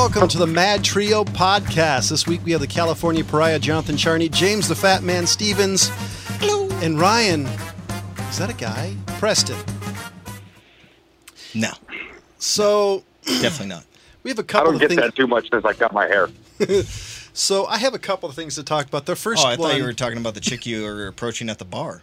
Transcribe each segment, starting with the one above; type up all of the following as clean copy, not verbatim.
welcome to the Mad Trio podcast. This week we have the California Pariah, Jonathan Charney, James the Fat Man Stevens, and Ryan, is that a guy? Preston. No. So... Definitely not. We have a couple of things... I don't get that too much since I cut my hair. So I have a couple of things to talk about. The first I thought you were talking about the chick you were approaching at the bar.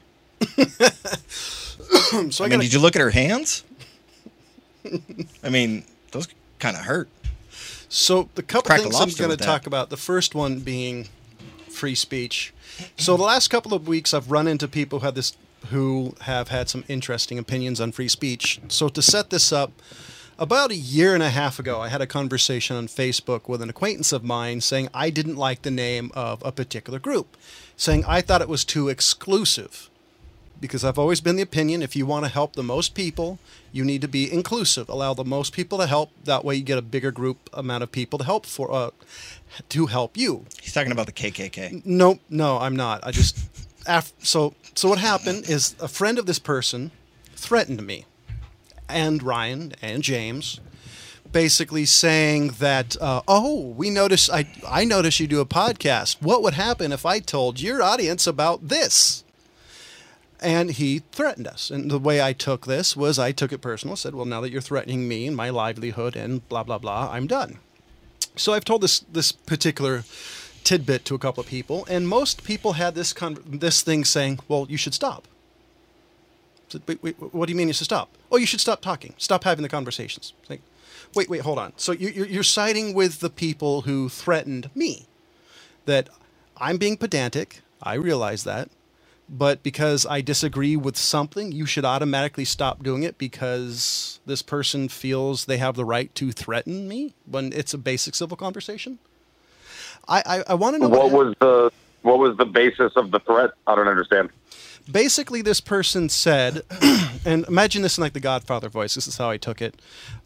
So did you look at her hands? I mean, those kind of hurt. So the couple of things I'm going to talk about, the first one being free speech. So the last couple of weeks I've run into people who have had some interesting opinions on free speech. So to set this up, about a year and a half ago, I had a conversation on Facebook with an acquaintance of mine saying I didn't like the name of a particular group, saying I thought it was too exclusive. Because I've always been the opinion, if you want to help the most people, you need to be inclusive. Allow the most people to help. That way you get a bigger amount of people to help you. He's talking about the KKK. No, I'm not. I just... So what happened is a friend of this person threatened me and Ryan and James, basically saying that, we noticed, I noticed you do a podcast. What would happen if I told your audience about this? And he threatened us. And the way I took this was I took it personal, said, well, now that you're threatening me and my livelihood and blah, blah, blah, I'm done. So I've told this particular tidbit to a couple of people, and most people had this thing saying, well, you should stop. I said, wait, what do you mean you should stop? Oh, you should stop talking. Stop having the conversations. It's like, wait, hold on. So you're siding with the people who threatened me, that I'm being pedantic. I realize that. But because I disagree with something, you should automatically stop doing it because this person feels they have the right to threaten me when it's a basic civil conversation? I want to know what was the basis of the threat? I don't understand. Basically, this person said, and imagine this in like the Godfather voice, this is how I took it,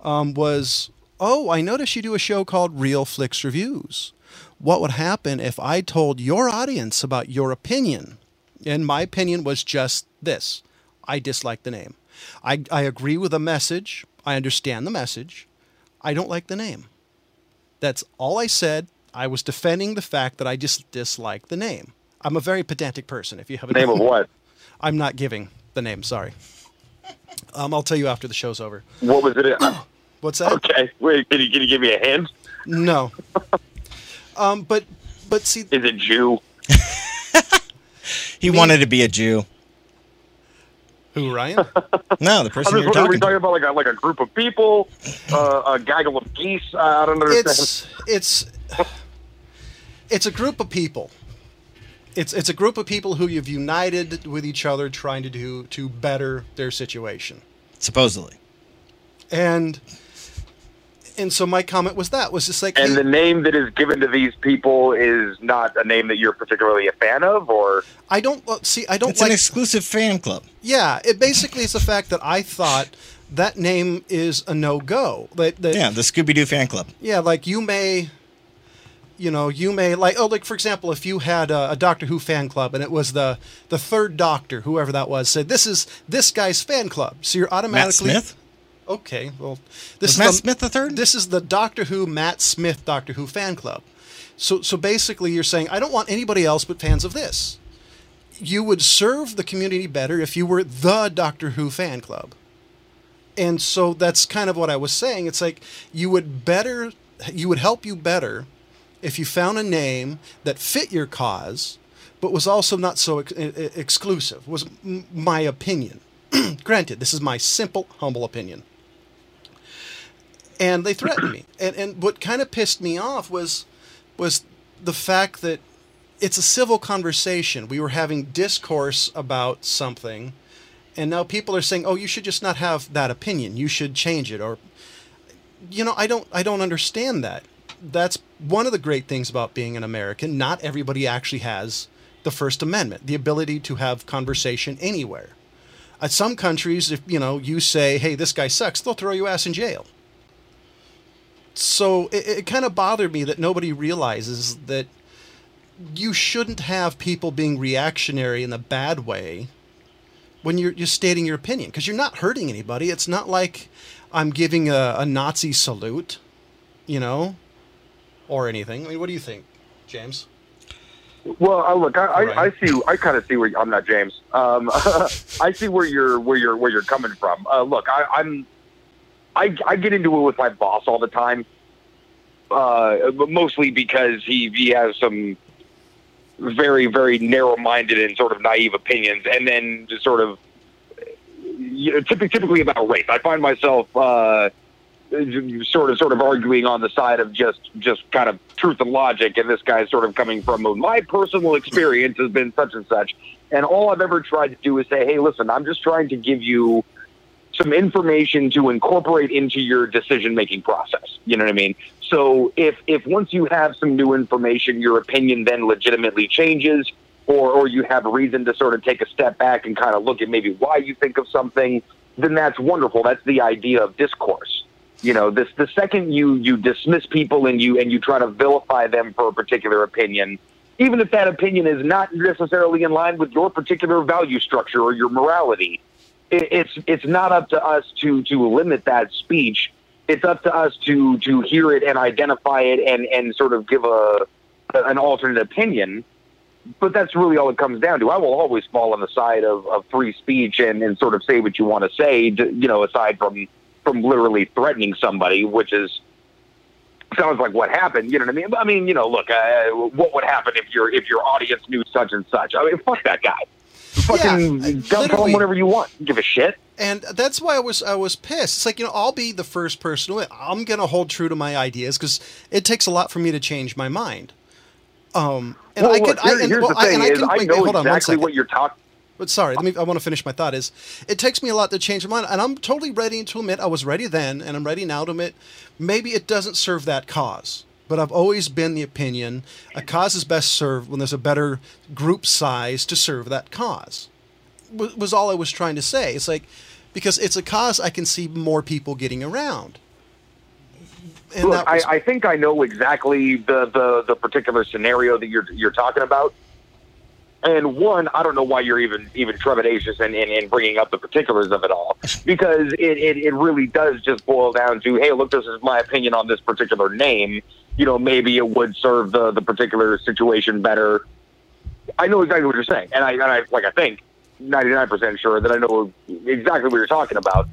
I noticed you do a show called Real Flicks Reviews. What would happen if I told your audience about your opinion? And my opinion was just this. I dislike the name. I agree with the message. I understand the message. I don't like the name. That's all I said. I was defending the fact that I just dislike the name. I'm a very pedantic person. If you have a name of what? I'm not giving the name. Sorry. I'll tell you after the show's over. What was it? What's that? Okay. Wait, can you give me a hint? No. But see. Is it Jew? He wanted to be a Jew. Who, Ryan? No, the person you're talking talking we talking about like a group of people, a gaggle of geese? I don't understand. It's a group of people. It's a group of people who you've united with each other trying to better their situation. Supposedly. And so my comment was just like... And the name that is given to these people is not a name that you're particularly a fan of, or... I don't It's an exclusive fan club. Yeah, it basically is the fact that I thought that name is a no-go. The Scooby-Doo fan club. Yeah, like you may, like, for example, if you had a Doctor Who fan club and it was the third Doctor, whoever that was, said, this is this guy's fan club. So you're automatically... Matt Smith? Okay, well... Was Matt Smith the third? This is the Doctor Who, Matt Smith Doctor Who fan club. So basically you're saying, I don't want anybody else but fans of this. You would serve the community better if you were the Doctor Who fan club. And so that's kind of what I was saying. It's like you would help you better if you found a name that fit your cause, but was also not so exclusive, was my opinion. Granted, this is my simple, humble opinion. And they threatened me. And what kind of pissed me off was the fact that it's a civil conversation. We were having discourse about something, and now people are saying, oh, you should just not have that opinion. You should change it. Or, I don't understand that. That's one of the great things about being an American. Not everybody actually has the First Amendment, the ability to have conversation anywhere. At some countries, if you say, hey, this guy sucks, they'll throw your ass in jail. So it kind of bothered me that nobody realizes that you shouldn't have people being reactionary in a bad way when you're stating your opinion, because you're not hurting anybody. It's not like I'm giving a Nazi salute, or anything. I mean, what do you think, James? Well, look, I Right. see. I kind of see where I'm not James. I see where you're coming from. Look, I get into it with my boss all the time, but mostly because he has some very, very narrow-minded and sort of naive opinions, and then just sort of typically about race. I find myself sort of arguing on the side of just kind of truth and logic, and this guy's sort of coming from my personal experience has been such and such, and all I've ever tried to do is say, hey, listen, I'm just trying to give you some information to incorporate into your decision-making process. You know what I mean? So if once you have some new information, your opinion then legitimately changes, or you have a reason to sort of take a step back and kind of look at maybe why you think of something, then that's wonderful. That's the idea of discourse. You know, the second you dismiss people and you try to vilify them for a particular opinion, even if that opinion is not necessarily in line with your particular value structure or your morality, it's not up to us to limit that speech. It's up to us to hear it and identify it and sort of give an alternate opinion. But that's really all it comes down to. I will always fall on the side of free speech and sort of say what you want to say, aside from literally threatening somebody, which sounds like what happened. You know what I mean? I mean, look, what would happen if your audience knew such and such? I mean, fuck that guy. Fucking call him whatever you want. Give a shit. And that's why I was pissed. It's like, I'll be the first person. I'm going to hold true to my ideas because it takes a lot for me to change my mind. And well, I look, could, here's the thing is, I know exactly what you're talking. But sorry, I want to finish my thought. It takes me a lot to change my mind, and I'm totally ready to admit I was ready then, and I'm ready now to admit maybe it doesn't serve that cause. But I've always been the opinion a cause is best served when there's a better group size to serve that cause. Was all I was trying to say. It's like because it's a cause I can see more people getting around. And look, I think I know exactly the particular scenario that you're talking about. And one, I don't know why you're even trepidatious in bringing up the particulars of it all, because it really does just boil down to, hey, look, this is my opinion on this particular name. Maybe it would serve the particular situation better. I know exactly what you're saying, and I think 99% sure that I know exactly what you're talking about.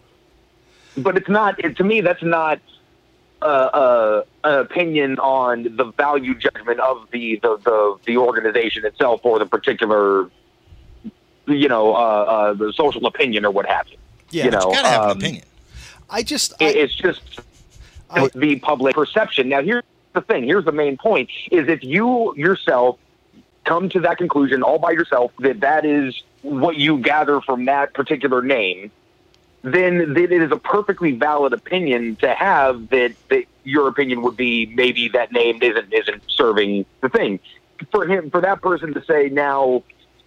But it's not. To me, that's not an opinion on the value judgment of the organization itself or the particular, the social opinion or what have you. Yeah, you gotta have an opinion. It's just the public perception. Now, here's the thing. Here's the main point: is if you yourself come to that conclusion all by yourself that is what you gather from that particular name, then it is a perfectly valid opinion to have that your opinion would be maybe that name isn't serving the thing. For that person to say now,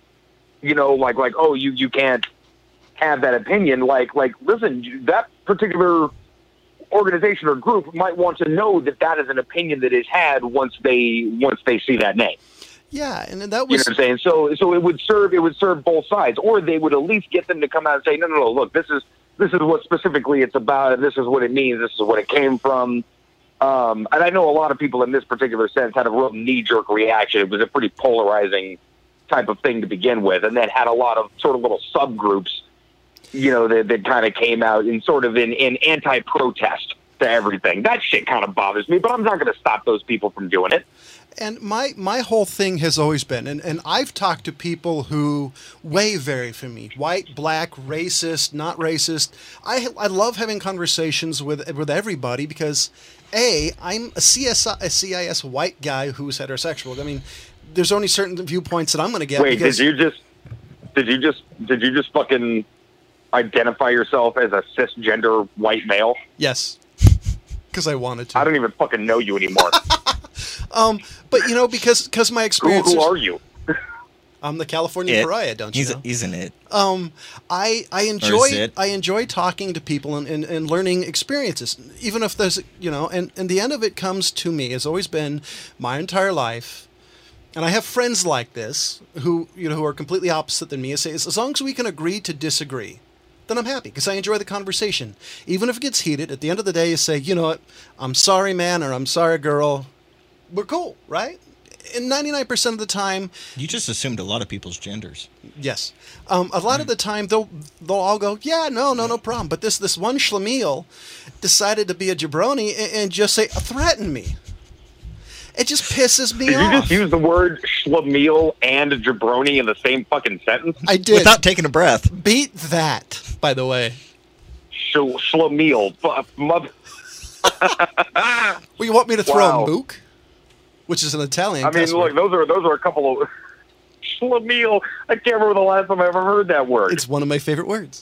oh, you can't have that opinion. Like, listen, that particular organization or group might want to know that is an opinion that is had once they see that name. Yeah, and that was, you know what I'm saying. So it would serve both sides, or they would at least get them to come out and say, no, look, this is what specifically it's about, and this is what it means, this is what it came from. And I know a lot of people in this particular sense had a real knee-jerk reaction. It was a pretty polarizing type of thing to begin with, and then had a lot of sort of little subgroups, that kind of came out in sort of in anti-protest to everything. That shit kind of bothers me, but I'm not going to stop those people from doing it. And my whole thing has always been, and I've talked to people who way vary from me, white, black, racist, not racist. I love having conversations with everybody because, I'm a CIS white guy who's heterosexual. I mean, there's only certain viewpoints that I'm going to get. Wait, did you just fucking identify yourself as a cisgender white male? Yes, because I wanted to. I don't even fucking know you anymore. But because my experience. Who are you? I'm the California pariah, don't you know? He's an it. I enjoy talking to people and learning experiences, even if there's and the end of it comes to me has always been my entire life, and I have friends like this who are completely opposite than me. I say as long as we can agree to disagree, then I'm happy because I enjoy the conversation, even if it gets heated. At the end of the day, you say, you know what, I'm sorry, man, or I'm sorry, girl. we're cool, right? And 99% of the time, You just assumed a lot of people's genders. yes. A lot of the time, they'll all go, yeah, no problem. But this one schlemiel decided to be a jabroni and just say, threaten me. It just pisses me Did off. you just use the word schlemiel and jabroni in the same fucking sentence? I did. Without taking a breath. Beat that, by the way. Schlemiel. Mother. Well, you want me to throw Wow. a mook? Which is an Italian I mean, cuss look, word. those are a couple of schlemiel. I can't remember the last time I ever heard that word. It's one of my favorite words.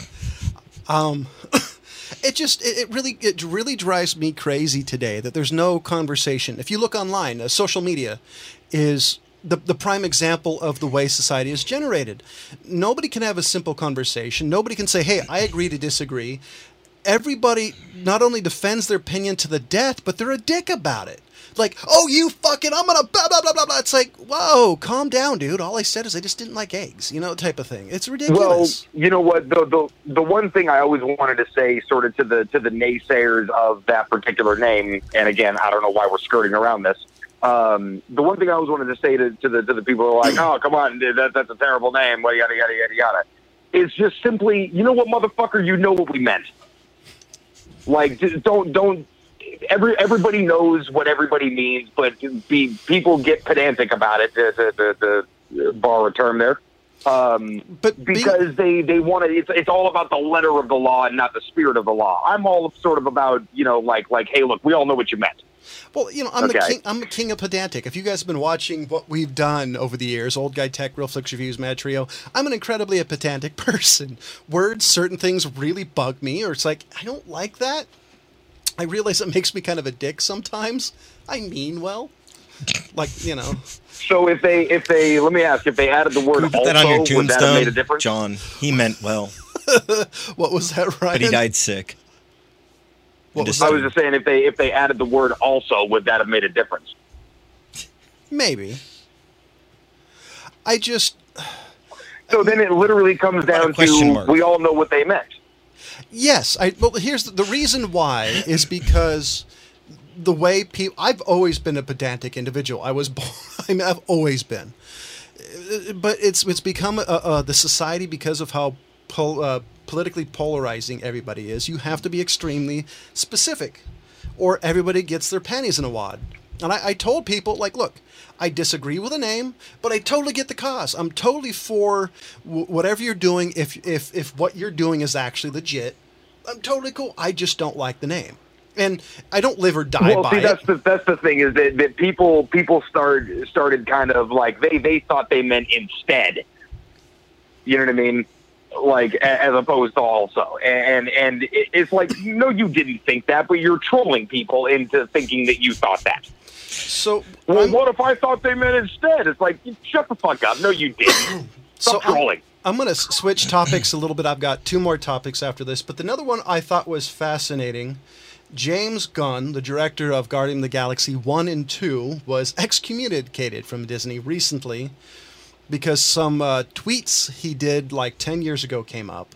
It really drives me crazy today that there's no conversation. If you look online, social media is the prime example of the way society is generated. Nobody can have a simple conversation. Nobody can say, hey, I agree to disagree. Everybody not only defends their opinion to the death, but they're a dick about it. Like, oh, you fucking, I'm gonna blah, blah, blah, blah, blah. It's like, whoa, calm down, dude. All I said is I just didn't like eggs, type of thing. It's Well, ridiculous. you know what? The one thing I always wanted to say, sort of to the naysayers of that particular name, and again, I don't know why we're skirting around this. The one thing I always wanted to say to the people who are like, oh, come on, dude, that's a terrible name, yada yada yada yada. It's just simply, you know what, motherfucker, you know what we meant. Like, just don't. Everybody knows what everybody means, but people get pedantic about it, to borrow a term there. But because they want to, it's all about the letter of the law and not the spirit of the law. I'm all sort of about, like, hey, look, we all know what you meant. Well, I'm the king of pedantic. If you guys have been watching what we've done over the years, Old Guy Tech, Real Flicks Reviews, Mad Trio, I'm an incredibly pedantic person. Words, certain things really bug me, or it's like, I don't like that. I realize it makes me kind of a dick sometimes. I mean well. Like, So if they let me ask, if they added the word Put that on your also, would that have made a tombstone, difference? John. He meant well, What was that, Ryan? but he died sick. What was I was just saying, if they added the word also, would that have made a difference? Maybe. I just... So then it literally comes down question to, mark? we all know what they meant. Yes. Well, here's the reason why is because the way people... I've always been a pedantic individual. I was born... I mean, I've always been. But it's become the society because of how politically polarizing everybody is. You have to be extremely specific, or everybody gets their panties in a wad. And I told people, like, look, I disagree with a name, but I totally get the cause. I'm totally for whatever you're doing. If what you're doing is actually legit, I'm totally cool. I just don't like the name, and I don't live or die by it. That's the thing is that people started kind of like they thought they meant instead. You know what I mean? Like, as opposed to also, and it's like, no, you didn't think that, but you're trolling people into thinking that you thought that. So, Well, what if I thought they meant instead? It's like, shut the fuck up. No, you didn't. Stop trolling. I'm going to switch topics a little bit. I've got two more topics after this, but another one I thought was fascinating. James Gunn, the director of Guardians of the Galaxy 1 and 2, was excommunicated from Disney recently because some tweets he did like 10 years ago came up.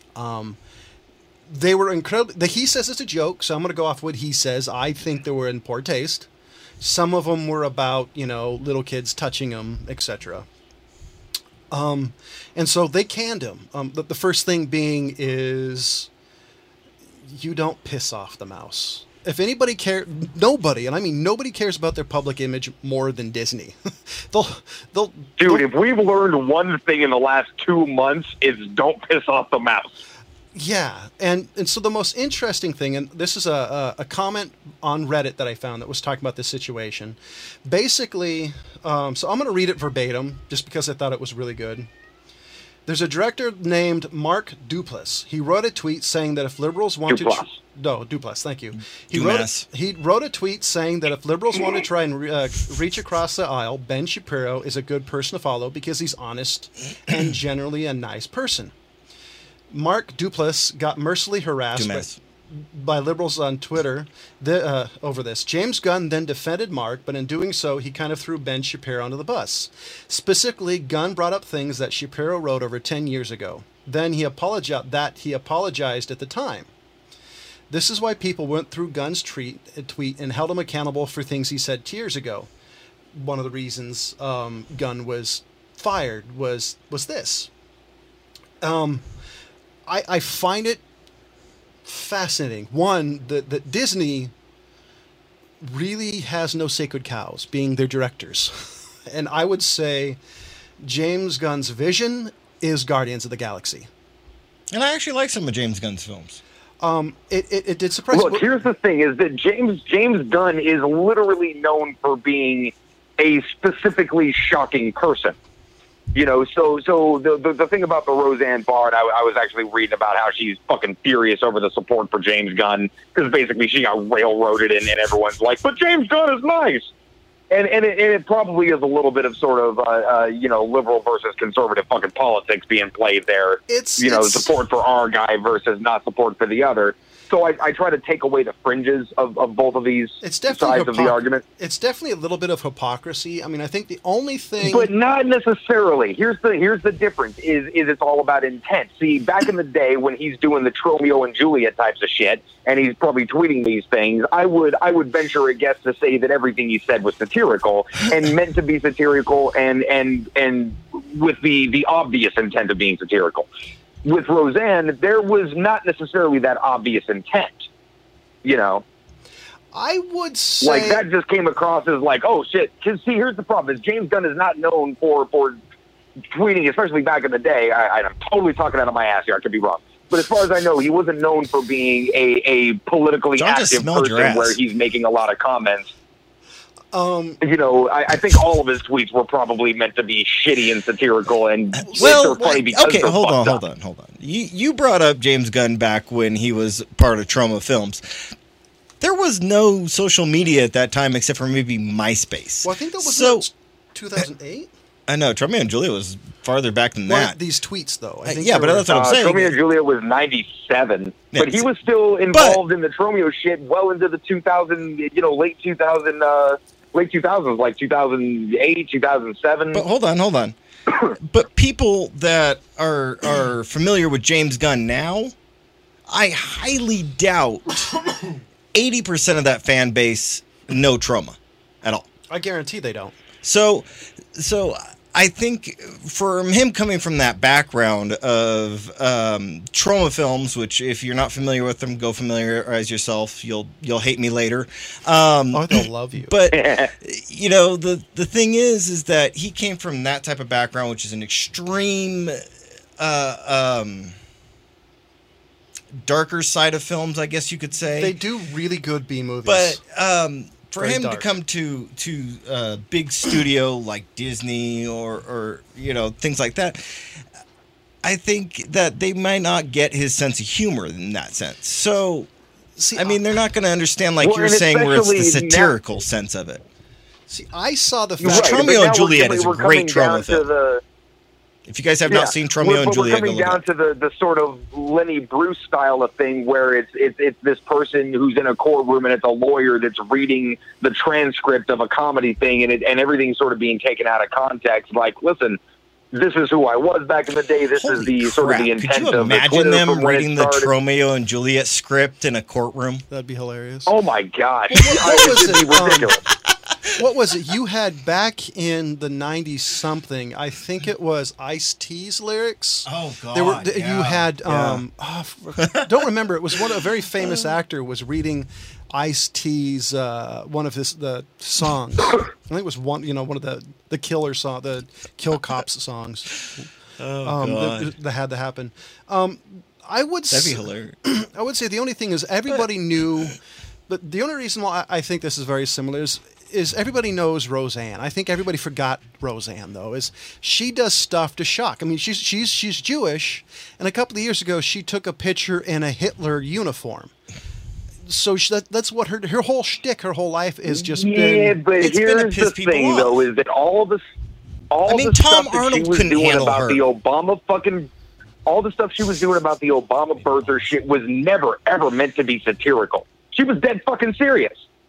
They were incredible. He says it's a joke, so I'm going to go off what he says. I think they were in poor taste. Some of them were about, little kids touching him, etc. And so they canned him. The first thing being is you don't piss off the mouse. If anybody cares, nobody, and I mean nobody cares about their public image more than Disney. Dude, if we've learned one thing in the last 2 months, it's don't piss off the mouse. Yeah, and so the most interesting thing, and this is a comment on Reddit that I found that was talking about this situation. Basically, so I'm going to read it verbatim just because I thought it was really good. There's a director named Mark Duplass. He wrote a tweet saying that if liberals want Duplass, thank you. He wrote a tweet saying that if liberals want to try and reach across the aisle, Ben Shapiro is a good person to follow because he's honest and generally a nice person. Mark Duplass got mercilessly harassed by liberals on Twitter over this. James Gunn then defended Mark, but in doing so, he kind of threw Ben Shapiro under the bus. Specifically, Gunn brought up things that Shapiro wrote over 10 years ago. Then he apologized at the time. This is why people went through Gunn's tweet and held him accountable for things he said 2 years ago. One of the reasons Gunn was fired was this. I find it fascinating. One, that Disney really has no sacred cows, being their directors. And I would say James Gunn's vision is Guardians of the Galaxy. And I actually like some of James Gunn's films. It did surprise me. Look, here's the thing: is that James Gunn is literally known for being a specifically shocking person. You know, so the thing about the Roseanne Barr, I was actually reading about how she's fucking furious over the support for James Gunn because basically she got railroaded and everyone's like, but James Gunn is nice. And it probably is a little bit of sort of, liberal versus conservative fucking politics being played there. It's support for our guy versus not support for the other. So I try to take away the fringes of both of these sides of the argument. It's definitely a little bit of hypocrisy. I mean, I think the only thing... But not necessarily. Here's the difference, is it's all about intent. See, back in the day when he's doing the Romeo and Juliet types of shit, and he's probably tweeting these things, I would venture a guess to say that everything he said was satirical, and meant to be satirical, and with the obvious intent of being satirical. With Roseanne, there was not necessarily that obvious intent, you know. I would say... Like, that just came across as like, oh, shit. Because, see, here's the problem, is James Gunn is not known for tweeting, especially back in the day. I'm totally talking out of my ass here. I could be wrong. But as far as I know, he wasn't known for being a politically active person where he's making a lot of comments. I think all of his tweets were probably meant to be shitty and satirical and funny because okay, hold on. You brought up James Gunn back when he was part of Troma Films. There was no social media at that time except for maybe MySpace. Well, I think that was 2008. I know Romeo and Juliet was farther back than that. These tweets, though. I think but that's what I'm saying. Romeo and Juliet was 97, but he was still involved in the Romeo shit well into the 2000, late 2000s, like 2008, 2007. But hold on. But people that are familiar with James Gunn now, I highly doubt 80% of that fan base know Troma at all. I guarantee they don't. So I think for him coming from that background of Troma Films, which if you're not familiar with them, go familiarize yourself. You'll hate me later. They'll love you. But the thing is that he came from that type of background, which is an extreme darker side of films, I guess you could say. They do really good B movies, but. For him to come to a big studio like Disney or things like that, I think that they might not get his sense of humor in that sense. So, they're not going to understand you're saying where it's the satirical sense of it. See, I saw the fact Romeo and Juliet is a great Troma film. If you guys have not seen Romeo and Juliet, we're coming down to the sort of Lenny Bruce style of thing where it's this person who's in a courtroom and it's a lawyer that's reading the transcript of a comedy thing and everything's sort of being taken out of context. Like, listen, this is who I was back in the day. This is the sort of the intent of the Twitter. Could you imagine them reading the Romeo and Juliet script in a courtroom? That'd be hilarious. Oh my gosh, it would be ridiculous. What was it you had back in the 90s something? I think it was Ice-T's lyrics. Oh, God. You had, don't remember. It was a very famous actor was reading Ice-T's, one of the songs. I think it was one of the Killer song, the Kill Cops songs. God. That had to happen. That'd be hilarious. I would say the only thing is everybody knew, but the only reason why I think this is very similar is everybody knows Roseanne. I think everybody forgot Roseanne, though, is she does stuff to shock. I mean, she's Jewish, and a couple of years ago, she took a picture in a Hitler uniform. So that's what her whole shtick, her whole life is just been... Yeah, but here's the thing, though, is that all the Tom stuff that Arnold she was couldn't doing handle about her. the Obama fucking... All the stuff she was doing about the Obama birther shit was never, ever meant to be satirical. She was dead fucking serious.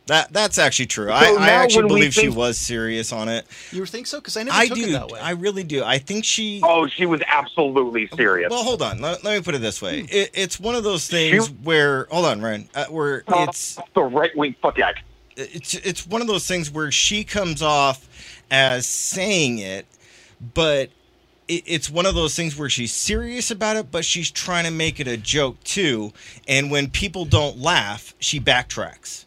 That's actually true. So I now actually when we believe she think- was serious on it. You think so? Because I never took it do. that way. I really do. I think she. Oh, she was absolutely serious. Well, hold on. Let me put it this way. It's one of those things where. Hold on, Ryan. Where it's the right wing fuck yeah. It's one of those things where she comes off as saying it, but it's one of those things where she's serious about it, but she's trying to make it a joke too. And when people don't laugh, she backtracks.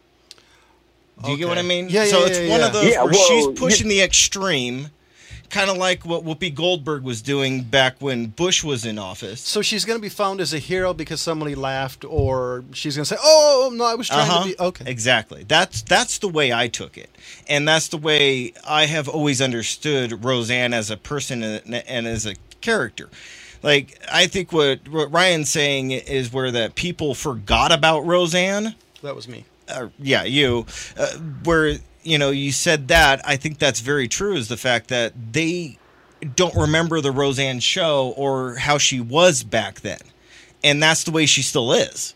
Do you get what I mean? Yeah, so yeah, it's yeah, one yeah. of those Yeah, where well, she's pushing the extreme, kind of like what Whoopi Goldberg was doing back when Bush was in office. So she's going to be found as a hero because somebody laughed, or she's going to say, "Oh no, I was trying to be okay." Exactly. That's the way I took it, and that's the way I have always understood Roseanne as a person and as a character. Like, I think what Ryan's saying is where that people forgot about Roseanne. That was me. Yeah, you. Where, you said that, I think that's very true, is the fact that they don't remember the Roseanne show or how she was back then. And that's the way she still is.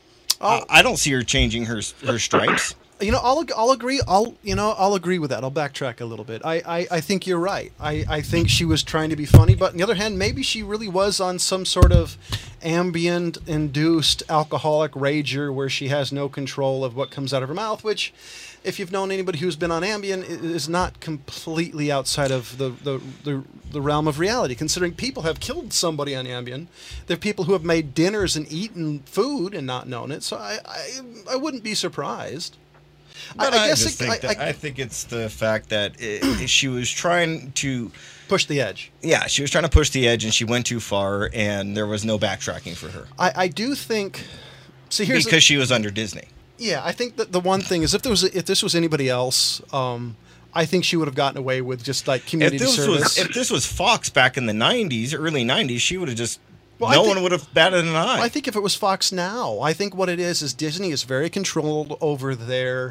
I don't see her changing her stripes. I'll agree. I'll agree with that. I'll backtrack a little bit. I think you're right. I think she was trying to be funny, but on the other hand, maybe she really was on some sort of ambient-induced alcoholic rager where she has no control of what comes out of her mouth, which, if you've known anybody who's been on Ambien, is not completely outside of the realm of reality, considering people have killed somebody on Ambien. There are people who have made dinners and eaten food and not known it, so I wouldn't be surprised. But I think it's the fact that she was trying to push the edge. Yeah, she was trying to push the edge, and she went too far, and there was no backtracking for her. I do think. See, because she was under Disney. Yeah, I think that the one thing is if this was anybody else, I think she would have gotten away with just like community service. If this was Fox back in the early 90s, she would have just. No one would have batted an eye. I think if it was Fox now, I think what it is Disney is very controlled over their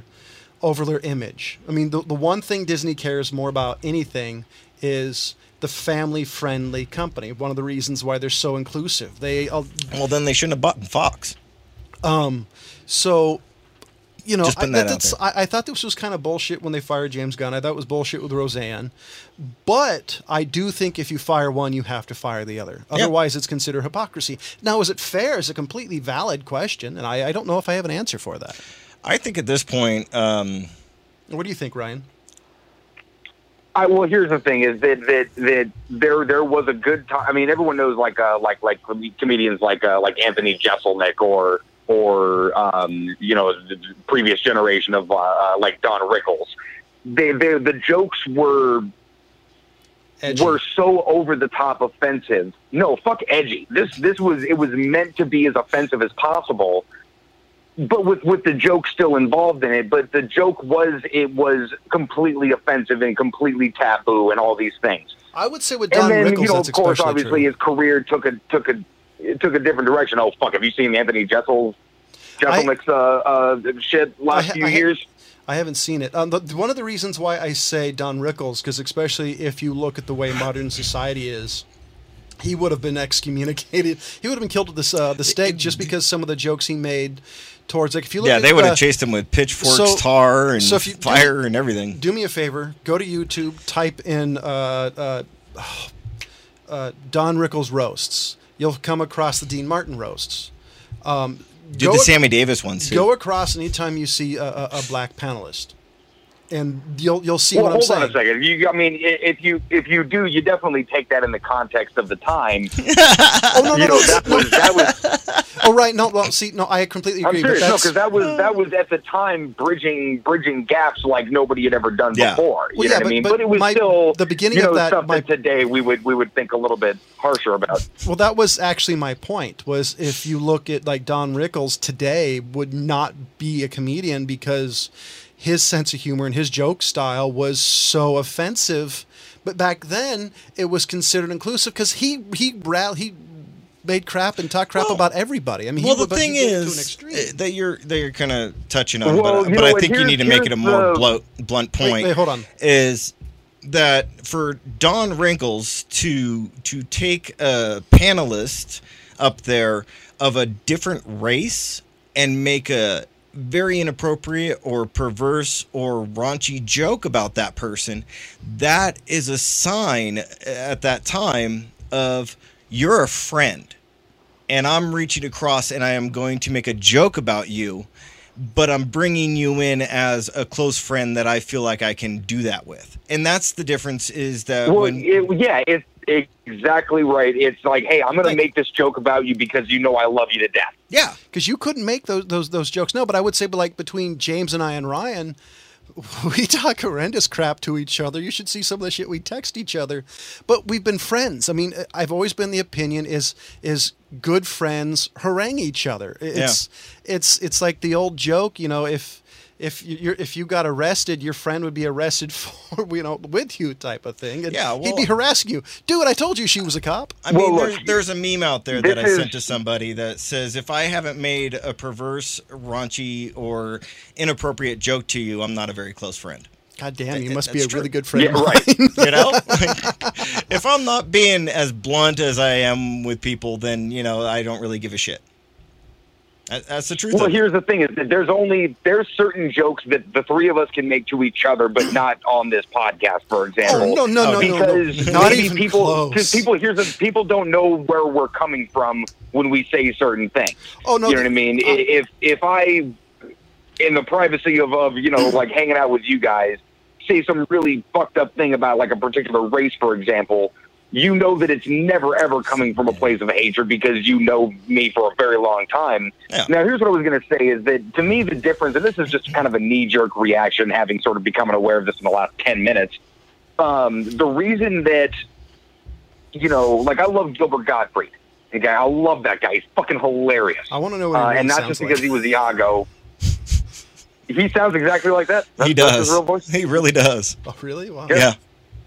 image. I mean, the one thing Disney cares more about anything is the family-friendly company. One of the reasons why they're so inclusive. Well, then they shouldn't have bought Fox. So, Just putting that out there. I thought this was kind of bullshit when they fired James Gunn. I thought it was bullshit with Roseanne. But I do think if you fire one, you have to fire the other. Otherwise, it's considered hypocrisy. Now, is it fair? Is a completely valid question, and I don't know if I have an answer for that. I think at this point... What do you think, Ryan? Well, here's the thing: is that there was a good time. I mean, everyone knows like comedians like Anthony Jeselnik or the previous generation of like Don Rickles. The jokes were so over the top offensive. No, fuck edgy. It was meant to be as offensive as possible, but with the joke still involved in it. But the joke was completely offensive and completely taboo and all these things. I would say with Don Rickles, that's of course, especially obviously true. His career took a different direction. Oh fuck! Have you seen Anthony Jeselnik's shit last few years? I haven't seen it. One of the reasons why I say Don Rickles, because especially if you look at the way modern society is, he would have been excommunicated. He would have been killed at the stake just because some of the jokes he made towards, like, if you look at, they would have chased him with pitchforks, tar, and fire and everything. Do me a favor, go to YouTube, type in Don Rickles roasts. You'll come across the Dean Martin roasts. Do the Sammy Davis ones too. Go across anytime you see a black panelist, and you'll see what I'm saying. Hold on a second. If you do, you definitely take that in the context of the time. That was. Oh right, no. Well, see, no, I completely agree. I'm serious, because that was at the time bridging gaps like nobody had ever done before. You know what I mean? But it was still the beginning of that. Stuff that today we would think a little bit harsher about. Well, that was actually my point. Was if you look at like Don Rickles today would not be a comedian because his sense of humor and his joke style was so offensive. But back then, it was considered inclusive because he made crap and talked crap about everybody. I mean, the thing is that you're kind of touching on, but I think you need to make it a more blunt point. Wait, hold on. Is that for Don Rickles to take a panelist up there of a different race and make a very inappropriate or perverse or raunchy joke about that person, that is a sign at that time of you're a friend. And I'm reaching across and I am going to make a joke about you, but I'm bringing you in as a close friend that I feel like I can do that with. And that's the difference is that it's exactly right. It's like, hey, I'm going to make this joke about you because you know I love you to death. Yeah, because you couldn't make those jokes. No, but I would say, but like between James and I and Ryan, we talk horrendous crap to each other. You should see some of the shit we text each other. But we've been friends. I mean, I've always been the opinion is good friends harangue each other. It's like the old joke, you know, if you got arrested, your friend would be arrested for, with you type of thing. And he'd be harassing you. Dude, I told you she was a cop. I mean, there's a meme out there that I sent to somebody that says, if I haven't made a perverse, raunchy, or inappropriate joke to you, I'm not a very close friend. God damn, you must be a really good friend. Yeah, right. You know? If I'm not being as blunt as I am with people, then, I don't really give a shit. That's the truth. Well, here's the thing: is that there's certain jokes that the three of us can make to each other, but not on this podcast, for example. Oh, no, because not maybe even people, close. Because people don't know where we're coming from when we say certain things. Oh no, you know what I mean? If I, in the privacy of like hanging out with you guys, say some really fucked up thing about like a particular race, for example. You know that it's never, ever coming from a place of hatred because you know me for a very long time. Yeah. Now, here's what I was going to say is that, to me, the difference, and this is just kind of a knee-jerk reaction, having sort of become aware of this in the last 10 minutes, the reason that, like I love Gilbert Gottfried. Okay, I love that guy. He's fucking hilarious. I want to know what he really and not just because he was Iago. He sounds exactly like that. He does. That's his real voice. He really does. Oh, really? Wow. Yeah.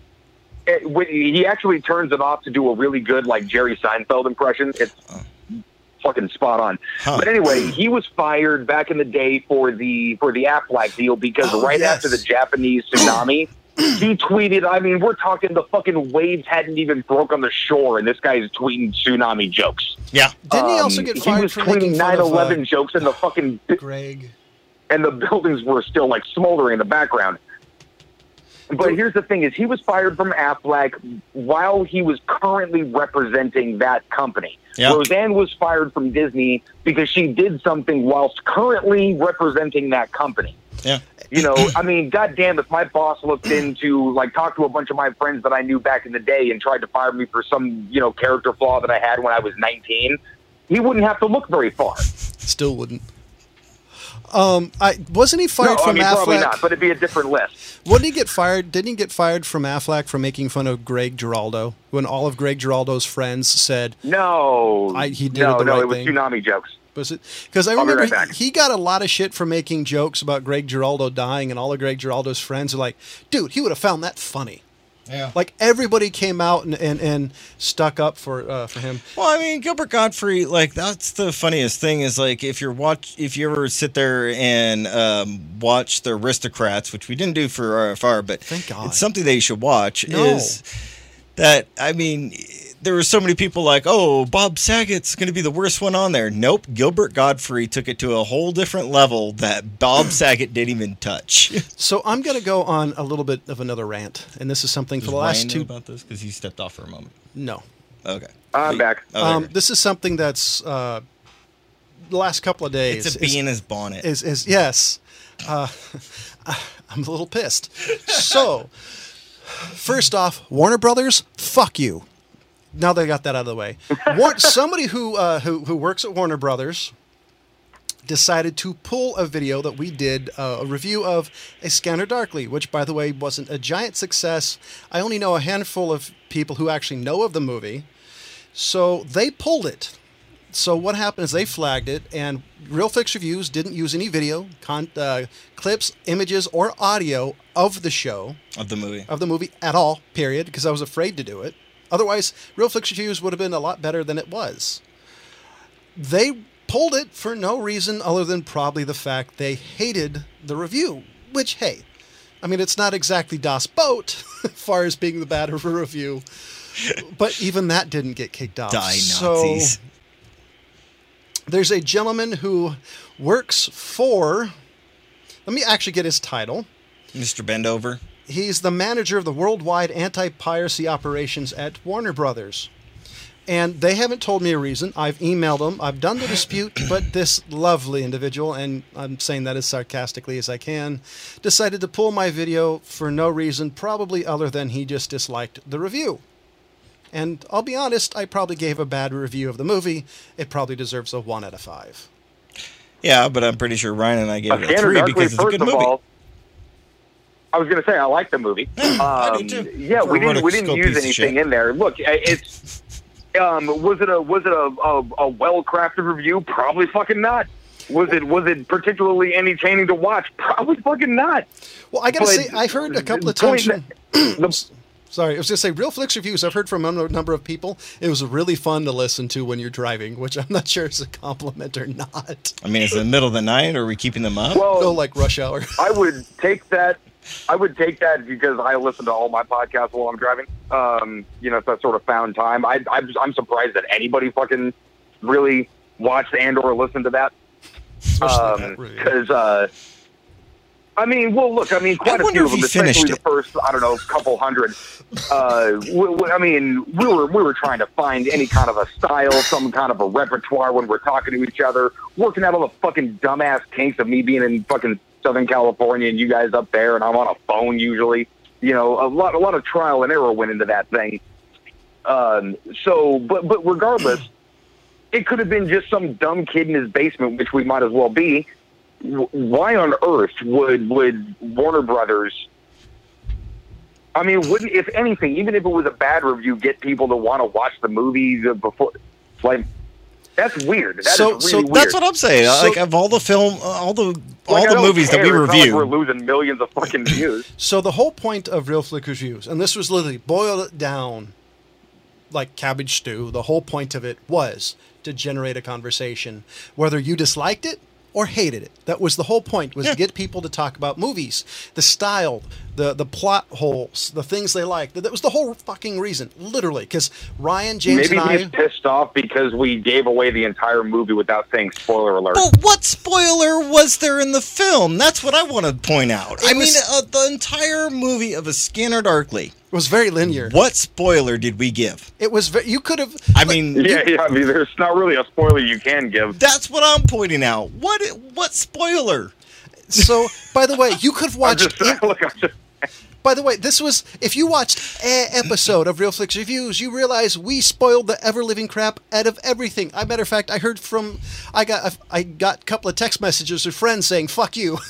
He actually turns it off to do a really good, like, Jerry Seinfeld impression. It's fucking spot on. Huh. But anyway, he was fired back in the day for the Aflac deal because after the Japanese tsunami, he tweeted, I mean, we're talking the fucking waves hadn't even broke on the shore, and this guy's tweeting tsunami jokes. Yeah. Didn't he also get fired He was for tweeting 9/11 jokes, and the fucking... Greg. And the buildings were still, like, smoldering in the background. But here's the thing: is he was fired from Aflac while he was currently representing that company. Yep. Roseanne was fired from Disney because she did something whilst currently representing that company. Yeah. I mean, goddamn, if my boss looked into, like, talked to a bunch of my friends that I knew back in the day and tried to fire me for some, character flaw that I had when I was 19, he wouldn't have to look very far. Still wouldn't. Wasn't he fired from Aflac? Probably not, but it'd be a different list. Didn't he get fired from Aflac for making fun of Greg Giraldo when all of Greg Giraldo's friends said he did it the right thing? It was tsunami jokes. Was it? Because I remember he got a lot of shit for making jokes about Greg Giraldo dying, and all of Greg Giraldo's friends are like, dude, he would have found that funny. Yeah. Like, everybody came out and stuck up for him. Well, I mean, Gilbert Gottfried, like, that's the funniest thing is, like, if you ever sit there and watch The Aristocrats, which we didn't do for RFR, but thank God. It's something that you should watch, is that, I mean, there were so many people like, oh, Bob Saget's going to be the worst one on there. Nope, Gilbert Gottfried took it to a whole different level that Bob Saget didn't even touch. So I'm going to go on a little bit of another rant, and this is something for the last two... about this? Because he stepped off for a moment. No. Okay. I'm back. This is something that's the last couple of days... It's a bee in his bonnet. Yes. I'm a little pissed. So, first off, Warner Brothers, fuck you. Now they got that out of the way. Somebody who works at Warner Brothers decided to pull a video that we did, a review of A Scanner Darkly, which, by the way, wasn't a giant success. I only know a handful of people who actually know of the movie. So they pulled it. So what happened is they flagged it, and Real Fix Reviews didn't use any video, clips, images, or audio of the show. Of the movie at all, period, because I was afraid to do it. Otherwise, Real Fix Reviews would have been a lot better than it was. They pulled it for no reason other than probably the fact they hated the review, which, hey, I mean, it's not exactly Das Boat as far as being the bad of a review, but even that didn't get kicked off. Die Nazis. there's a gentleman who works for, let me actually get his title. Mr. Bendover. He's the manager of the worldwide anti-piracy operations at Warner Brothers. And they haven't told me a reason. I've emailed them. I've done the dispute, but this lovely individual, and I'm saying that as sarcastically as I can, decided to pull my video for no reason, probably other than he just disliked the review. And I'll be honest, I probably gave a bad review of the movie. It probably deserves a 1 out of 5. Yeah, but I'm pretty sure Ryan and I gave it a 3 because it's a good movie. All, I was going to say I like the movie. I do too. Yeah, we didn't use anything in there. Look, it's was it a well-crafted review? Probably fucking not. Was it particularly entertaining to watch? Probably fucking not. Well, I gotta say, I've heard a couple of times. Sorry, I was going to say, Real Flicks Reviews, I've heard from a number of people, it was really fun to listen to when you're driving, which I'm not sure is a compliment or not. I mean, is it the middle of the night, or are we keeping them up? Well, no, like rush hour. I would take that because I listen to all my podcasts while I'm driving. It's that sort of found time. I'm surprised that anybody fucking really watched and or listened to that. Because... quite a few of them, especially the first, couple hundred. We were trying to find any kind of a style, some kind of a repertoire when we're talking to each other, working out all the fucking dumbass kinks of me being in fucking Southern California and you guys up there, and I'm on a phone usually. A lot of trial and error went into that thing. But regardless, it could have been just some dumb kid in his basement, which we might as well be. Why on earth would Warner Brothers, wouldn't, if anything, even if it was a bad review, get people to want to watch the movie before? Like, that's weird. That is really weird. That's what I'm saying. Of all the film, all the movies that we review, we're losing millions of fucking views. So the whole point of Real Flick Reviews, and this was literally boiled it down like cabbage stew, the whole point of it was to generate a conversation, whether you disliked it or hated it. That was the whole point, was to get people to talk about movies, the style, the plot holes, the things they like. That was the whole fucking reason, literally, because Ryan, James, maybe and I... he's pissed off because we gave away the entire movie without saying spoiler alert. But what spoiler was there in the film? That's what I want to point out. The entire movie of A Scanner Darkly was very linear. What spoiler did we give? It was you could have... there's not really a spoiler you can give. That's what I'm pointing out. What spoiler? So, by the way, you could have watched... By the way, this was, if you watched an episode of Real Flicks Reviews, you realize we spoiled the ever-living crap out of everything. As a matter of fact, I got a couple of text messages of friends saying, fuck you.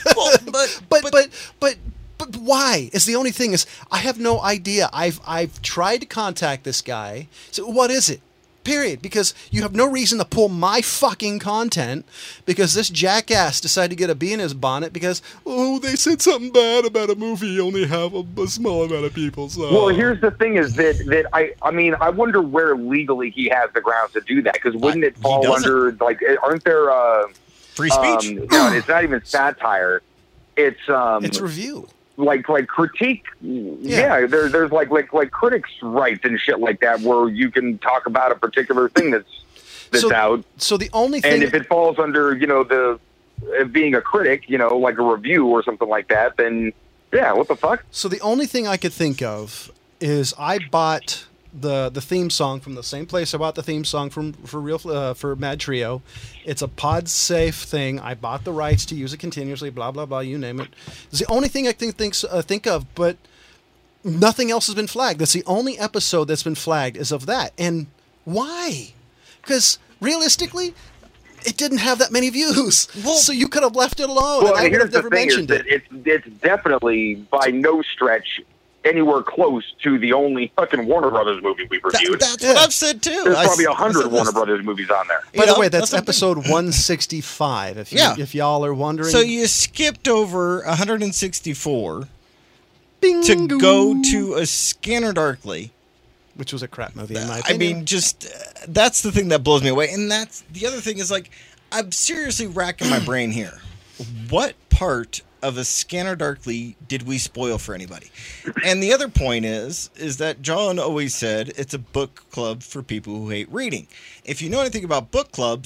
But why? Is the only thing is, I have no idea. I've tried to contact this guy. So what is it? Period. Because you have no reason to pull my fucking content because this jackass decided to get a bee in his bonnet because, they said something bad about a movie you only have a small amount of people. So. Well, here's the thing is that I wonder where legally he has the grounds to do that, because wouldn't it fall under, aren't there... free speech? No, it's not even satire. It's review. Like critique, there's like critics' rights and shit like that, where you can talk about a particular thing that's out. So the only thing, and if it falls under the being a critic, like a review or something like that, then what the fuck? So the only thing I could think of is I bought the theme song from the same place I bought the theme song for Mad Trio. It's a pod safe thing. I bought the rights to use it continuously, blah blah blah, you name it. It's the only thing I think of, but nothing else has been flagged. That's the only episode that's been flagged is of that. And why? Because realistically, it didn't have that many views. Well, so you could have left it alone. Well, and I would have never mentioned it. It's definitely by no stretch anywhere close to the only fucking Warner Brothers movie we've reviewed. That's what I've said too. There's probably 100 Warner Brothers movies on there. By the way, that's episode 165. If y'all are wondering, so you skipped over 164 to go to A Scanner Darkly, which was a crap movie in my opinion. That's the thing that blows me away, and that's the other thing is I'm seriously racking my brain here. What part of A Scanner Darkly did we spoil for anybody? And the other point is that John always said it's a book club for people who hate reading. If you know anything about book clubs,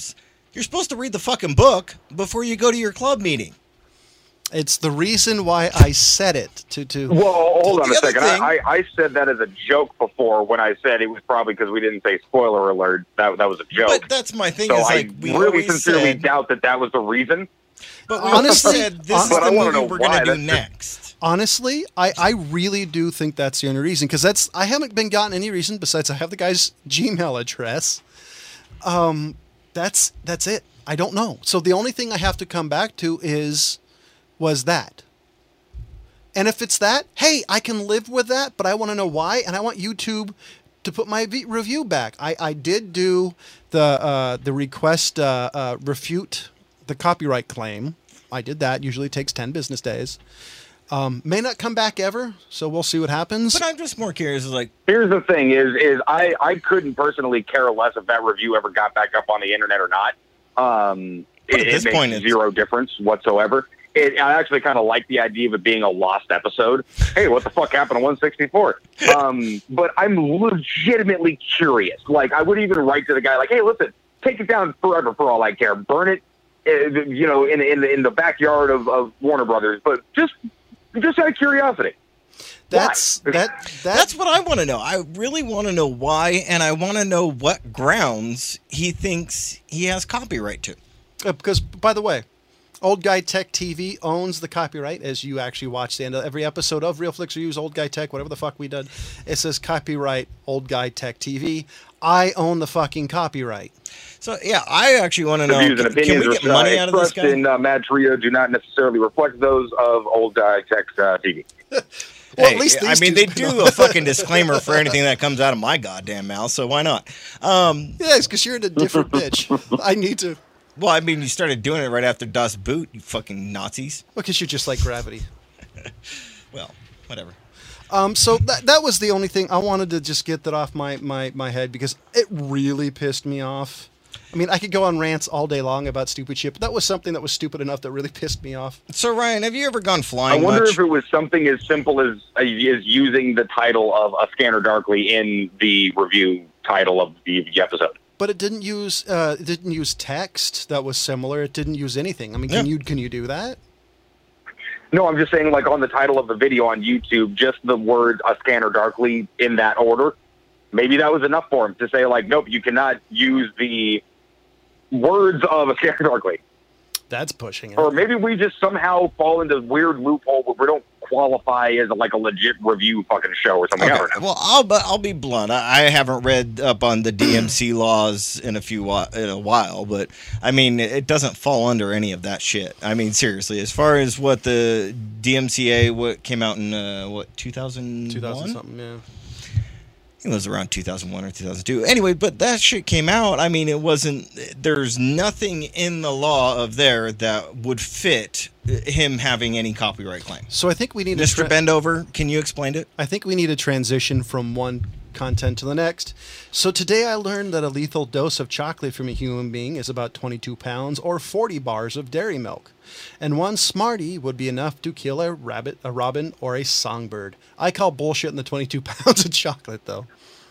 You're supposed to read the fucking book before you go to your club meeting. It's the reason why I said it. Well, hold on a second. I said that as a joke before when I said it was probably because we didn't say spoiler alert. That was a joke. But that's my thing. So is I really sincerely doubt that was the reason. But we honestly said this is the movie we're going to do next. Honestly, I really do think that's the only reason. Because I haven't been gotten any reason besides I have the guy's Gmail address. That's it. I don't know. So the only thing I have to come back to was that. And if it's that, hey, I can live with that, but I want to know why, and I want YouTube to put my review back. I did do the request refute the copyright claim. I did that. Usually takes 10 business days. May not come back ever, so we'll see what happens. But I'm just more curious. Here's the thing: is I couldn't personally care less if that review ever got back up on the internet or not. It makes zero difference whatsoever. I actually kind of like the idea of it being a lost episode. Hey, what the fuck happened to 164? But I'm legitimately curious. Like, I would even write to the guy, like, hey, listen, take it down forever for all I care. Burn it, in the backyard of Warner Brothers. But just out of curiosity. That's what I want to know. I really want to know why, and I want to know what grounds he thinks he has copyright to. Because, by the way, Old Guy Tech TV owns the copyright, as you actually watch the end of every episode of Real Flicks Reviews, Old Guy Tech, whatever the fuck we did. It says copyright Old Guy Tech TV. I own the fucking copyright. So, yeah, I actually want to know, views and opinions can we get money out of this guy? In Mad Trio do not necessarily reflect those of Old Guy Tech TV. Well, hey, at least they do a fucking disclaimer for anything that comes out of my goddamn mouth, so why not? Yes, because you're in a different bitch. I need to... Well, I mean, you started doing it right after Das Boot, you fucking Nazis. Well, because you're just like Gravity. Well, whatever. So that was the only thing I wanted to just get that off my head because it really pissed me off. I mean, I could go on rants all day long about stupid shit, but that was something that was stupid enough that really pissed me off. So, Ryan, have you ever gone flying I wonder much? if it was something as simple as using the title of A Scanner Darkly in the review title of the episode. But it didn't use text that was similar. It didn't use anything. I mean, can you do that? No, I'm just saying, like, on the title of the video on YouTube, just the word A Scanner Darkly in that order. Maybe that was enough for him to say, like, nope, you cannot use the words of A Scanner Darkly. That's pushing it. Or maybe we just somehow fall into a weird loophole where we don't qualify as a legit review fucking show or something. Okay. Well, I'll be blunt. I haven't read up on the DMC laws in a while, but I mean, it doesn't fall under any of that shit. I mean, seriously, as far as what the DMCA came out in 2001? 2000 something, yeah. It was around 2001 or 2002. Anyway, but that shit came out. I mean, there's nothing in the law of there that would fit him having any copyright claim. So I think we need Mr. Bendover, can you explain it? I think we need a transition from one content to the next. So today I learned that a lethal dose of chocolate from a human being is about 22 pounds or 40 bars of dairy milk. And one Smartie would be enough to kill a rabbit, a robin, or a songbird. I call bullshit in the 22 pounds of chocolate, though.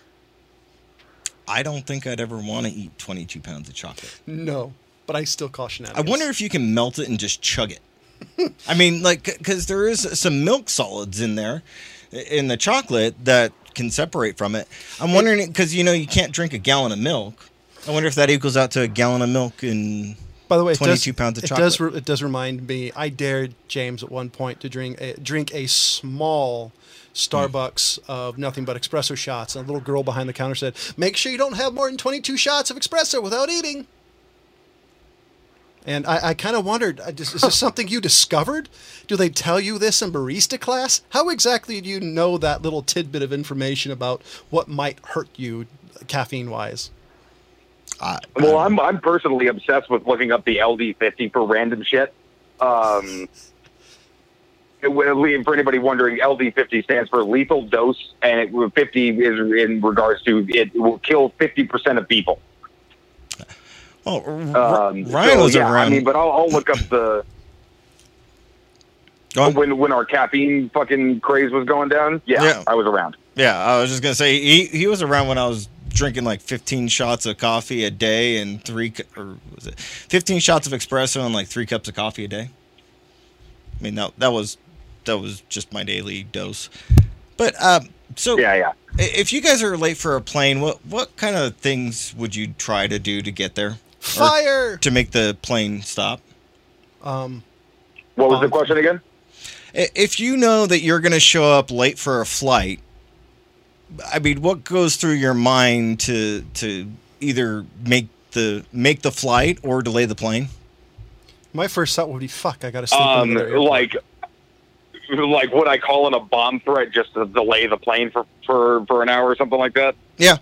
I don't think I'd ever want to eat 22 pounds of chocolate. No, but I still call shenanigans. I wonder if you can melt it and just chug it. I mean, like, because there is some milk solids in there, in the chocolate, that can separate from it. I'm wondering, because, you can't drink a gallon of milk. I wonder if that equals out to a gallon of milk and... By the way, 22 pounds of chocolate. It does remind me. I dared James at one point to drink a small Starbucks of nothing but espresso shots. And a little girl behind the counter said, "Make sure you don't have more than 22 shots of espresso without eating." And I kind of wondered, is this something you discovered? Do they tell you this in barista class? How exactly do you know that little tidbit of information about what might hurt you caffeine-wise? Well, I'm personally obsessed with looking up the LD50 for random shit. For anybody wondering, LD50 stands for lethal dose, and 50 is in regards to it will kill 50% of people. Oh, Ryan was around. I mean, but I'll look up the when our caffeine fucking craze was going down. Yeah, I was around. Yeah, I was just gonna say he was around when I was drinking like 15 shots of coffee a day and 15 shots of espresso and like 3 cups of coffee a day. I mean, that was just my daily dose. But so Yeah. If you guys are late for a plane, what kind of things would you try to do to get there? Fire! Or to make the plane stop? What was the question again? If you know that you're going to show up late for a flight, I mean, what goes through your mind to either make the flight or delay the plane? My first thought would be, fuck, I got to sleep in another airport. Like would I call in a bomb threat just to delay the plane for an hour or something like that? Yeah.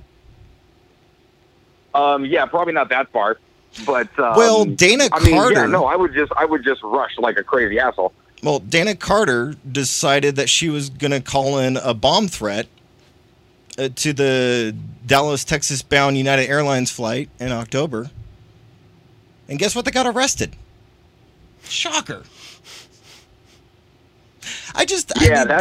Yeah, probably not that far. But well, Dana Carter. Yeah, no, I would just rush like a crazy asshole. Well, Dana Carter decided that she was going to call in a bomb threat to the Dallas, Texas-bound United Airlines flight in October. And guess what? They got arrested. Shocker. I just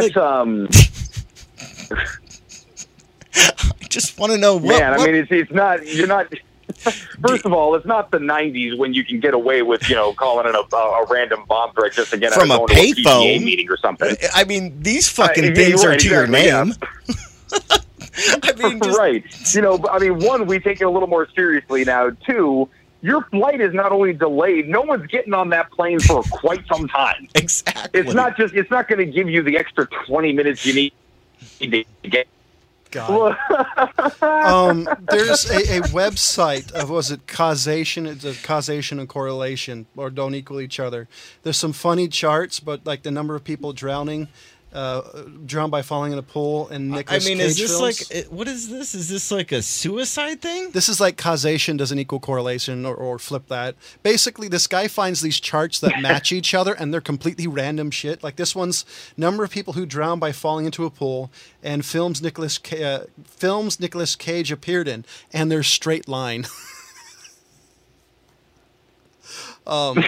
want to know what. Man, I mean, it's not. You're not. First of all, it's not the '90s when you can get away with calling in a random bomb threat just to get from a PTA meeting or something. I mean, these fucking things are to your name. Yeah. I mean, right. I mean, one, we take it a little more seriously now. Two, your flight is not only delayed, no one's getting on that plane for quite some time. Exactly. It's not going to give you the extra 20 minutes you need to get. God. There's a website of, was it causation? It's a causation and correlation, or don't equal each other. There's some funny charts, but like the number of people drowned by falling in a pool and Nicolas Cage is this films. like, what is this? Is this like a suicide thing? This is like causation doesn't equal correlation, or flip that. Basically, this guy finds these charts that match each other, and they're completely random shit. Like this one's number of people who drown by falling into a pool, and films Nicolas Cage appeared in, and they're straight line. I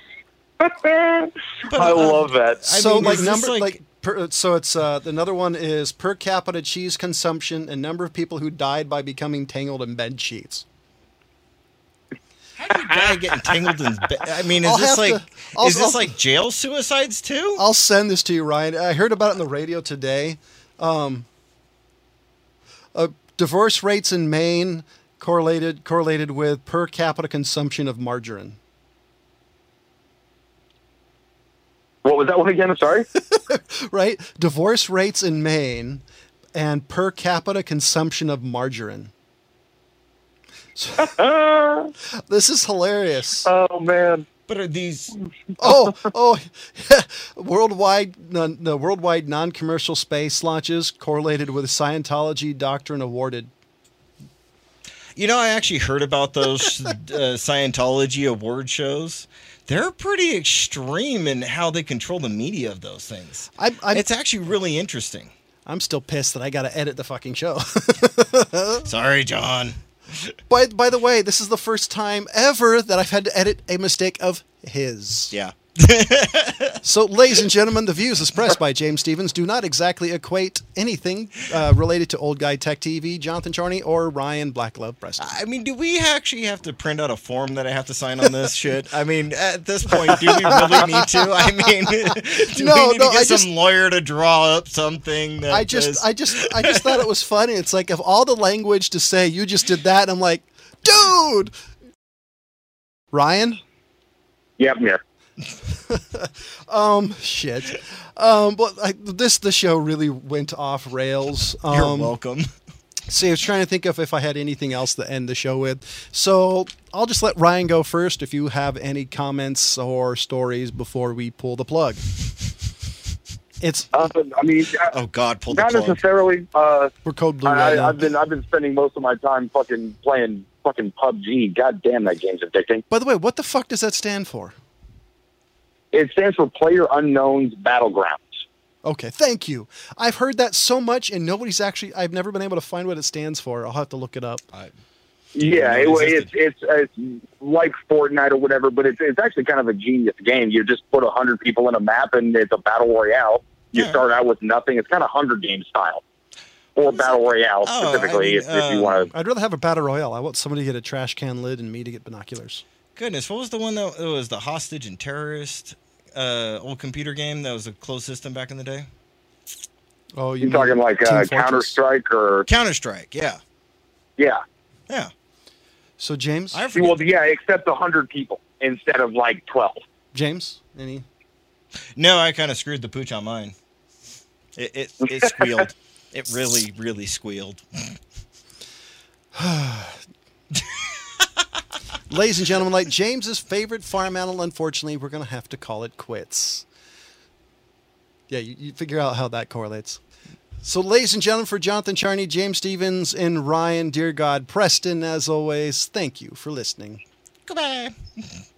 love that. So like number so it's another one is per capita cheese consumption and number of people who died by becoming tangled in bed sheets. How do you die getting tangled in bed? I mean, is this like jail suicides too? I'll send this to you, Ryan. I heard about it on the radio today. Divorce rates in Maine correlated with per capita consumption of margarine. What was that one again? I'm sorry. Right? Divorce rates in Maine and per capita consumption of margarine. This is hilarious. Oh, man. But are these... worldwide non-commercial space launches correlated with Scientology doctrine awarded. I actually heard about those Scientology award shows. They're pretty extreme in how they control the media of those things. It's actually really interesting. I'm still pissed that I got to edit the fucking show. Sorry, John. By the way, this is the first time ever that I've had to edit a mistake of his. Yeah. So, ladies and gentlemen, the views expressed by James Stevens do not exactly equate anything related to Old Guy Tech TV, Jonathan Charney, or Ryan Blacklove Preston. I mean, do we actually have to print out a form that I have to sign on this shit? I mean, at this point, do we really need to? I mean, we need to get some lawyer to draw up something? I just thought it was funny. It's like, of all the language to say, you just did that. And I'm like, dude. Ryan? Yep, yeah. Shit. But the show really went off rails. You're welcome. See, I was trying to think of if I had anything else to end the show with. So I'll just let Ryan go first if you have any comments or stories before we pull the plug. It's. I mean, oh God, pull the plug. Not necessarily. We're code blue right now. I've been spending most of my time fucking playing fucking PUBG. God damn, that game's addicting. By the way, what the fuck does that stand for? It stands for Player Unknown's Battlegrounds. Okay, thank you. I've heard that so much, and I've never been able to find what it stands for. I'll have to look it up. Yeah, it's like Fortnite or whatever, but it's actually kind of a genius game. You just put 100 people in a map, and it's a battle royale. You start out with nothing. It's kind of Hunger Games style. or Battle Royale specifically, if you want to. I'd rather have a Battle Royale. I want somebody to get a trash can lid and me to get binoculars. Goodness, what was the one that was the hostage and terrorist old computer game that was a closed system back in the day? Oh, you're talking like Counter-Strike or Counter-Strike? Yeah. Yeah. Yeah. So James, well, yeah, except 100 people instead of like 12. James, any? No, I kind of screwed the pooch on mine. It squealed. It really, really squealed. Ladies and gentlemen, like James's favorite farm animal, unfortunately, we're going to have to call it quits. Yeah, you figure out how that correlates. So, ladies and gentlemen, for Jonathan Charney, James Stevens, and Ryan, dear God, Preston, as always, thank you for listening. Goodbye.